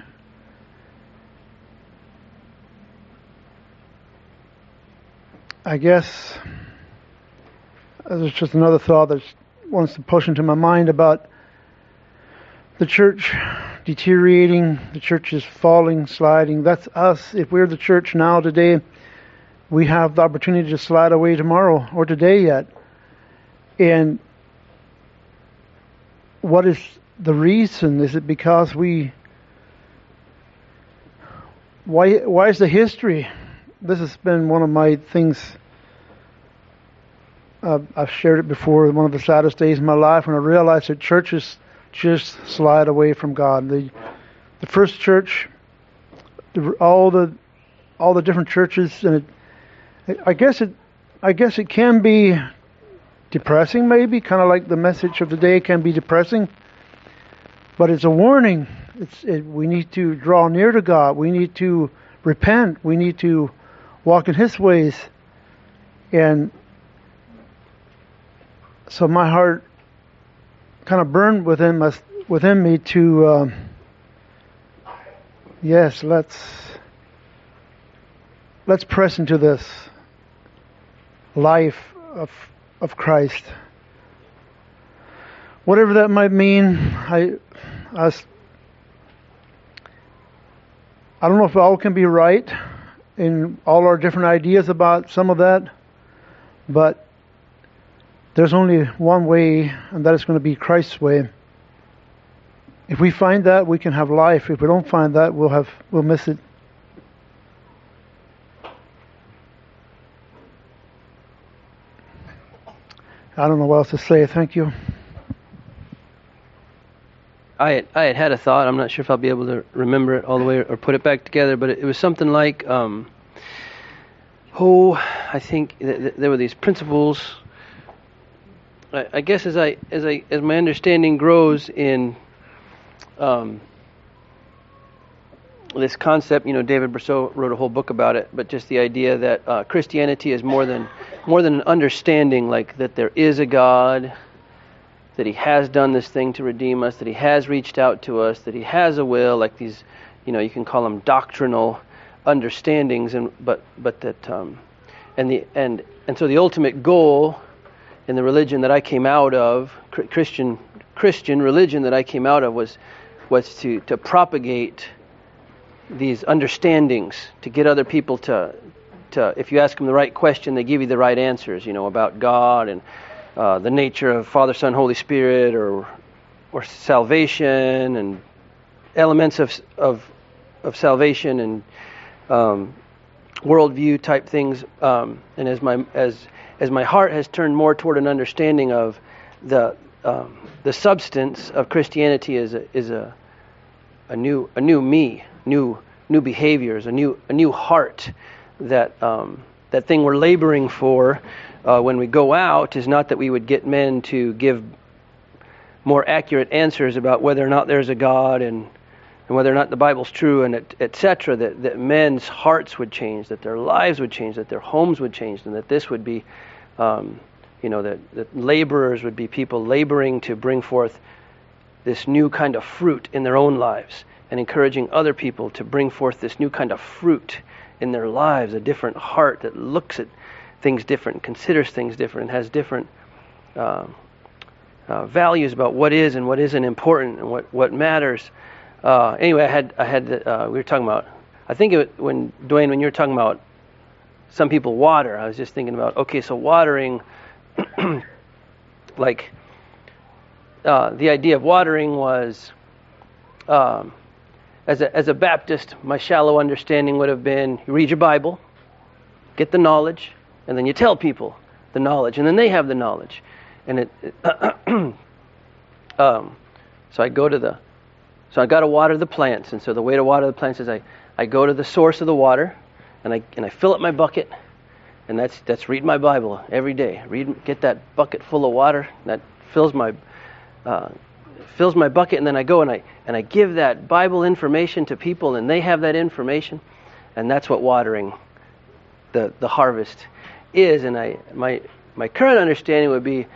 I guess there's just another thought that wants to push into my mind about the church deteriorating, the church is falling, sliding. That's us. If we're the church now today, we have the opportunity to slide away tomorrow or today yet. And what is the reason? Is it because why is the history? This has been one of my things. I've shared it before. One of the saddest days in my life when I realized that churches just slide away from God. The first church, all the different churches, and I guess it can be depressing, maybe kind of like the message of the day can be depressing, but it's a warning. We need to draw near to God. We need to repent. We need to walk in His ways. And so my heart kind of burned within me to, yes, let's press into this life of Christ. Whatever that might mean, I don't know if all can be right in all our different ideas about some of that, but there's only one way, and that is going to be Christ's way. If we find that, we can have life. If we don't find that, we'll miss it. I don't know what else to say. Thank you. I had a thought. I'm not sure if I'll be able to remember it all the way or put it back together, but it was something like, I think there were these principles. I guess as my understanding grows in this concept, David Brousseau wrote a whole book about it, but just the idea that Christianity is more than an understanding, like that there is a God, that He has done this thing to redeem us, that He has reached out to us, that He has a will, like these, you can call them doctrinal understandings, but that so the ultimate goal in the religion that I came out of, Christian religion that I came out of, was to propagate these understandings, to get other people to if you ask them the right question, they give you the right answers, about God and the nature of Father, Son, Holy Spirit, or salvation and elements of salvation and worldview type things. And as my heart has turned more toward an understanding of the substance of Christianity is a new me, new behaviors, a new heart. That thing we're laboring for when we go out is not that we would get men to give more accurate answers about whether or not there's a God and whether or not the Bible's true, and etc. That men's hearts would change, that their lives would change, that their homes would change, and that this would be, that laborers would be people laboring to bring forth this new kind of fruit in their own lives, and encouraging other people to bring forth this new kind of fruit in their lives, a different heart that looks at things different, considers things different, and has different values about what is and what isn't important and what matters. Anyway, I had we were talking about, I think when Dwayne, when you were talking about some people water, I was just thinking about, okay, so watering, like the idea of watering was, as a Baptist, my shallow understanding would have been, you read your Bible, get the knowledge, and then you tell people the knowledge, and then they have the knowledge. And So I got to water the plants, and so the way to water the plants is I go to the source of the water, and I fill up my bucket, and that's read my Bible every day. Get that bucket full of water that fills my bucket, and then I go and I give that Bible information to people, and they have that information, and that's what watering the harvest is. And my current understanding would be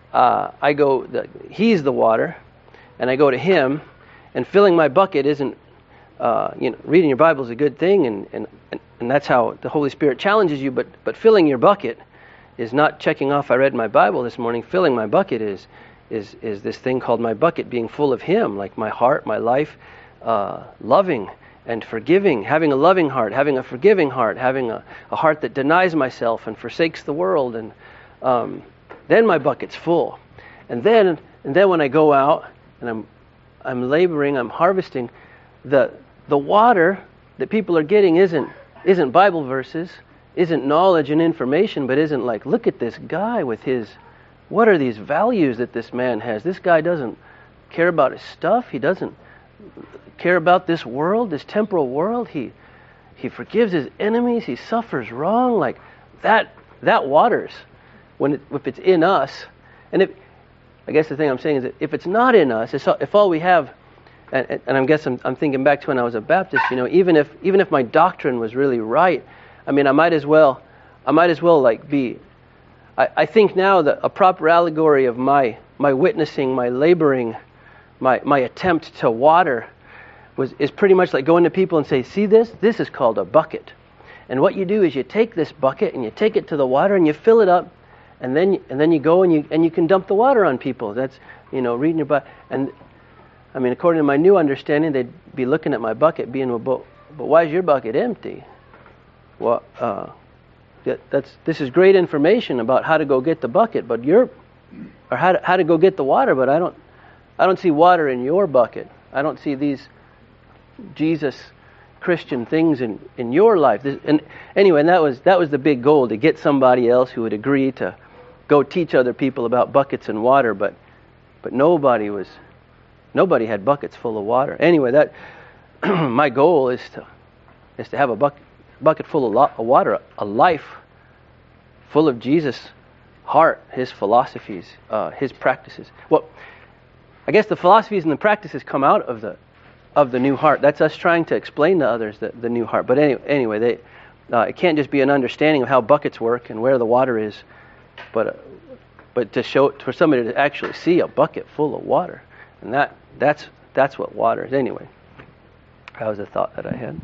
he's the water, and I go to him, and filling my bucket isn't reading your Bible is a good thing, and that's how the Holy Spirit challenges you. But filling your bucket is not checking off I read my Bible this morning. Filling my bucket is this thing called my bucket being full of Him, like my heart, my life, loving and forgiving, having a loving heart, having a forgiving heart, having a heart that denies myself and forsakes the world, and then my bucket's full. And then when I go out and I'm laboring, I'm harvesting, the water that people are getting isn't Bible verses, isn't knowledge and information, but isn't like, look at this guy with what are these values that this man has? This guy doesn't care about his stuff. He doesn't care about this world, this temporal world. He forgives his enemies. He suffers wrong. Like that waters if it's in us. And I guess the thing I'm saying is that if it's not in us, if all we have, and I'm thinking back to when I was a Baptist, even if my doctrine was really right, I mean, I might as well like be. I think now that a proper allegory of my witnessing, my laboring, my attempt to water is pretty much like going to people and say, see this? This is called a bucket. And what you do is you take this bucket and you take it to the water and you fill it up, and then you go and you can dump the water on people. That's reading your Bible. And I mean, according to my new understanding, they'd be looking at my bucket, being, well, but why is your bucket empty? Well, this is great information about how to go get the bucket, but how to go get the water, but I don't see water in your bucket. I don't see these Jesus Christian things in your life. And anyway, and that was the big goal, to get somebody else who would agree to go teach other people about buckets and water, but nobody had buckets full of water. Anyway, that my goal is to have a bucket full of water, a life full of Jesus' heart, His philosophies, His practices. Well, I guess the philosophies and the practices come out of the new heart. That's us trying to explain to others the new heart. But anyway, it can't just be an understanding of how buckets work and where the water is, but to show for somebody to actually see a bucket full of water, and that's what water is. Anyway, that was a thought that I had.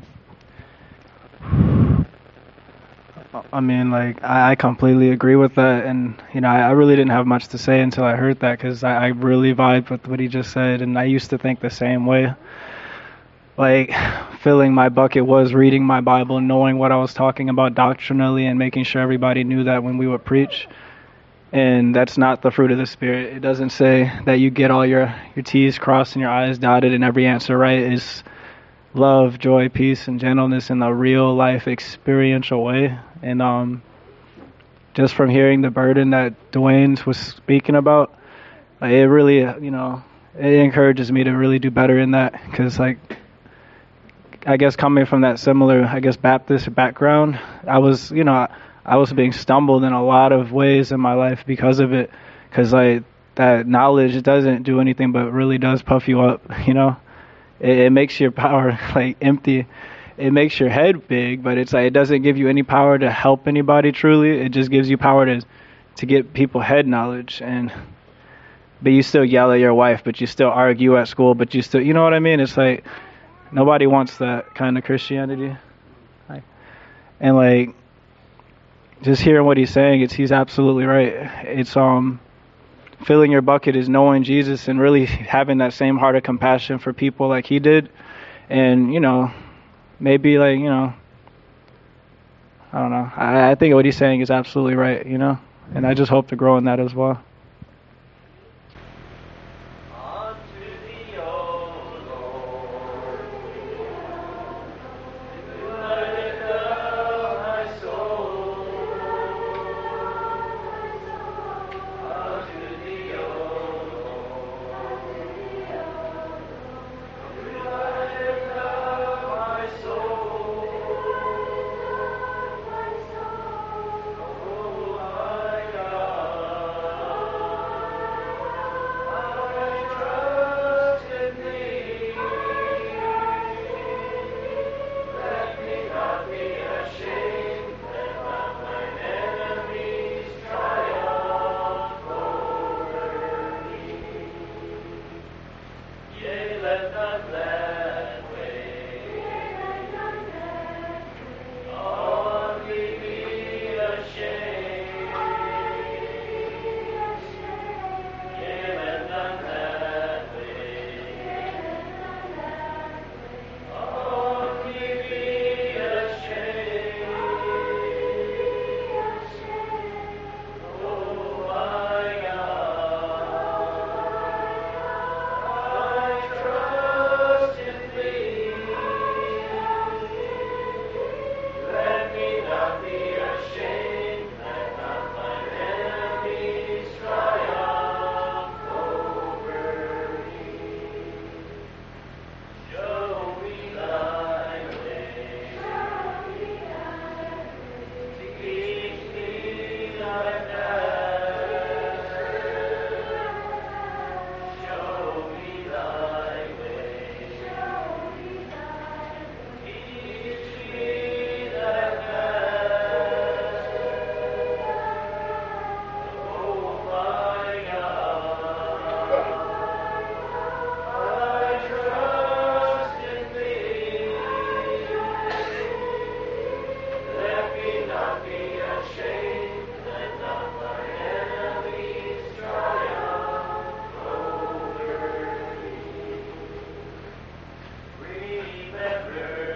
I mean, like, I completely agree with that, and I really didn't have much to say until I heard that, because I really vibed with what he just said, and I used to think the same way. Like, filling my bucket was reading my Bible and knowing what I was talking about doctrinally and making sure everybody knew that when we would preach. And that's not the fruit of the Spirit. It doesn't say that you get all your T's crossed and your I's dotted and every answer right. Is love, joy, peace, and gentleness in a real life experiential way. And just from hearing the burden that Dwayne was speaking about, it really, it encourages me to really do better in that. Because, like, I guess coming from that similar, Baptist background, I was being stumbled in a lot of ways in my life because of it. Because, like, that knowledge, it doesn't do anything but really does puff you up, It makes your power, like, empty. It makes your head big, but it's like it doesn't give you any power to help anybody truly. It just gives you power to get people head knowledge. But you still yell at your wife, but you still argue at school, but you still, you know what I mean? It's like nobody wants that kind of Christianity. And, like, just hearing what he's saying, he's absolutely right. It's filling your bucket is knowing Jesus and really having that same heart of compassion for people like he did. And, maybe, like, I don't know. I think what he's saying is absolutely right, And I just hope to grow in that as well. Remember